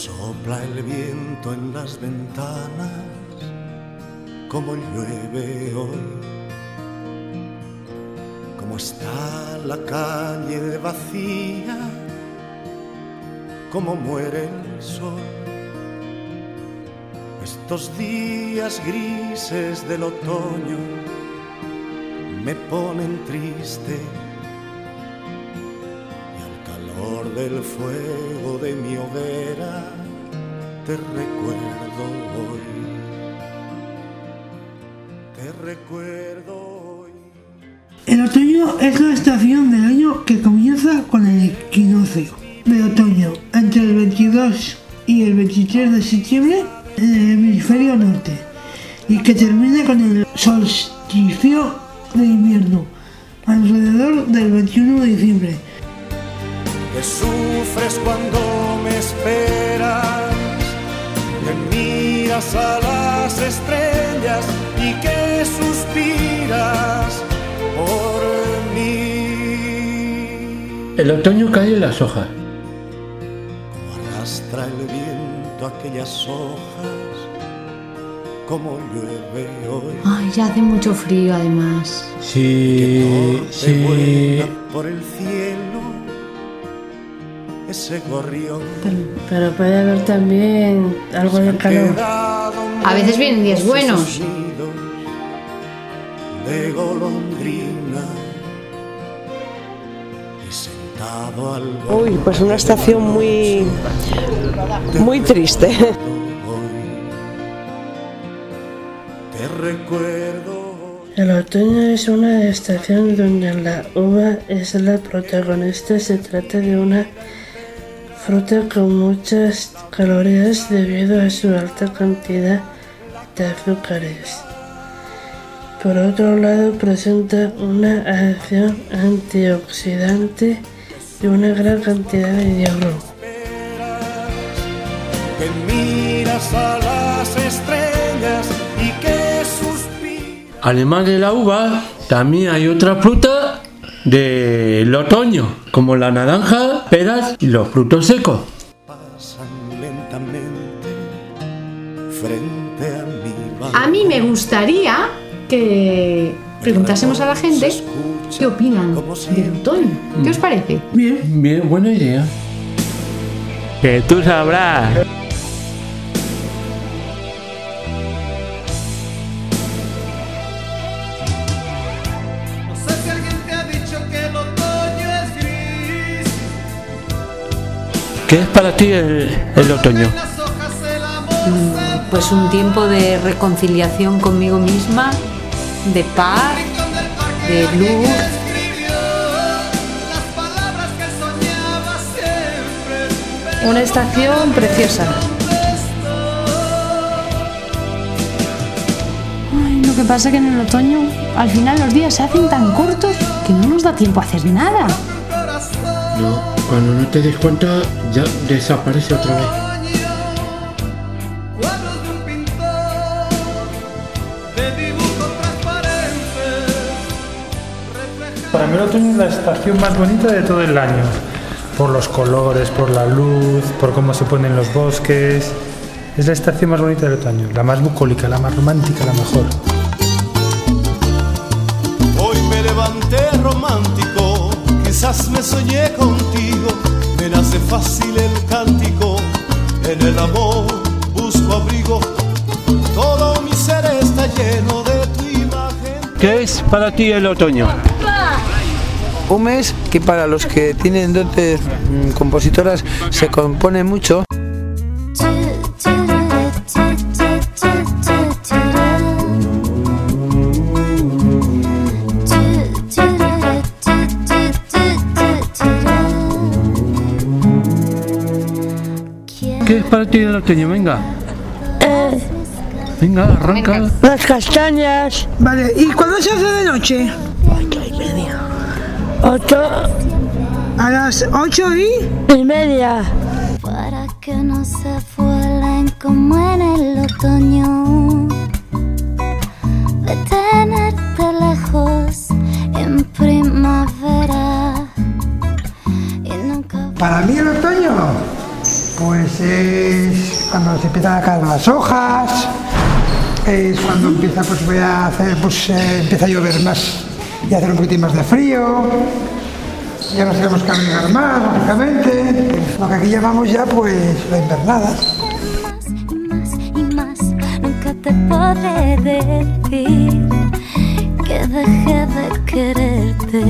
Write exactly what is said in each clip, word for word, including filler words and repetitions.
Sopla el viento en las ventanas, como llueve hoy. Como está la calle vacía, como muere el sol. Estos días grises del otoño me ponen triste, y al calor del fuego de mi hoguera te recuerdo hoy, te recuerdo hoy. El otoño es la estación del año que comienza con el equinoccio de otoño entre el veintidós y el veintitrés de septiembre en el hemisferio norte, y que termina con el solsticio de invierno alrededor del veintiuno de diciembre. Que sufres cuando me esperas, que miras a las estrellas y que suspiras por mí. El otoño cae en las hojas. Como arrastra el viento aquellas hojas, como llueve hoy. Ay, ya hace mucho frío además. Sí, sí. Vuela por el cielo ese gorrión. Pero, pero puede haber también algo de calor. A veces vienen días buenos. De golondrina y sentado al borde. Uy, pues una estación muy, muy triste. Te recuerdo. El otoño es una estación donde la uva es la protagonista. Se trata de una fruta con muchas calorías debido a su alta cantidad de azúcares. Por otro lado, presenta una acción antioxidante y una gran cantidad de hierro. Que miras a las estrellas y que suspiras. Además de la uva, también hay otra fruta del otoño, como la naranja, peras y los frutos secos. Pasan lentamente frente a mi balcón. A mí me gustaría que preguntásemos a la gente qué opinan del otoño. ¿Qué os parece? Bien, bien, buena idea. Que tú sabrás. No sé si alguien te ha dicho que el otoño es gris. ¿Qué es para ti el, el otoño? Mm, pues un tiempo de reconciliación conmigo misma, de paz, de luz. Una estación preciosa. Ay, lo que pasa es que en el otoño al final los días se hacen tan cortos que no nos da tiempo a hacer nada. No, cuando no te des cuenta ya desaparece otra vez. Para mí el otoño es la estación más bonita de todo el año, por los colores, por la luz, por cómo se ponen los bosques. Es la estación más bonita del otoño, la más bucólica, la más romántica, la mejor. Hoy me levanté romántico, quizás me soñé contigo, me nace fácil el cántico, en el amor busco abrigo, todo mi ser está lleno de tu imagen. ¿Qué es para ti el otoño? Un mes que para los que tienen dotes mmm, compositoras se compone mucho. ¿Qué es para ti el otoño? Venga. Eh, Venga, arranca. Las castañas. Vale, ¿y cuándo se hace de noche? Ocho y media. Ocho. A las ocho y... y media. Para que no se vuelen como en el otoño, de tenerte lejos en primavera y nunca... Para mí el otoño, Pues es cuando se empiezan a caer las hojas, es cuando empieza, pues voy a hacer, pues eh, empieza a llover más y a hacer un poquitín más de frío. Ya nos tenemos que abrigar más, lógicamente. Lo que aquí llamamos ya, pues, la invernada. Y más, nunca te podré decir que dejé de quererte.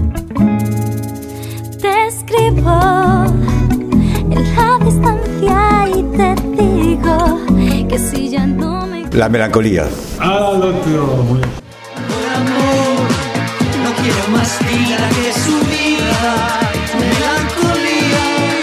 Te escribo en la distancia y te digo que si ya no me... La melancolía. Ah, lo otro. Por amor, no quiero más vida que su vida. Melancolía.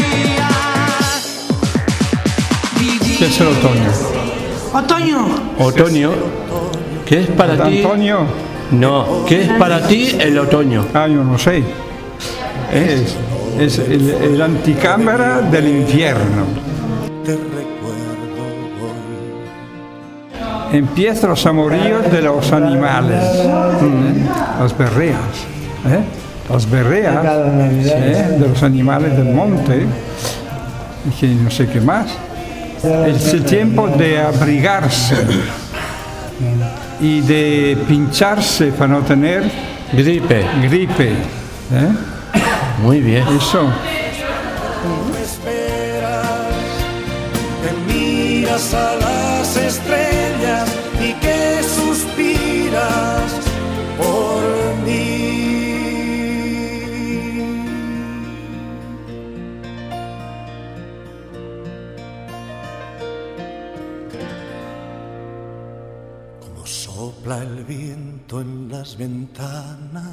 ¿Qué es el otoño? Otoño. Otoño. ¿Qué es para ti? Antonio. No, ¿qué es para ti el otoño? Ah, yo no sé. Es, es el, el anticámara del infierno. Te recuerdo hoy. Empiezan los amoríos de los animales, ¿eh? Las berreas, ¿eh? Las berreas, ¿eh? De los animales del monte, y que no sé qué más. Es el tiempo de abrigarse y de pincharse para no tener gripe. Gripe, ¿eh? Muy bien. Eso. Me esperas, te miras a las estrellas y que suspiras por mí. Como sopla el viento en las ventanas,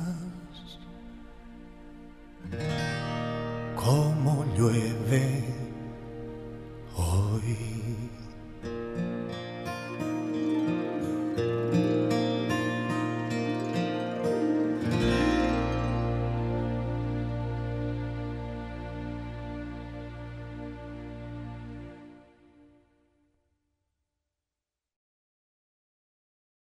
como llueve hoy.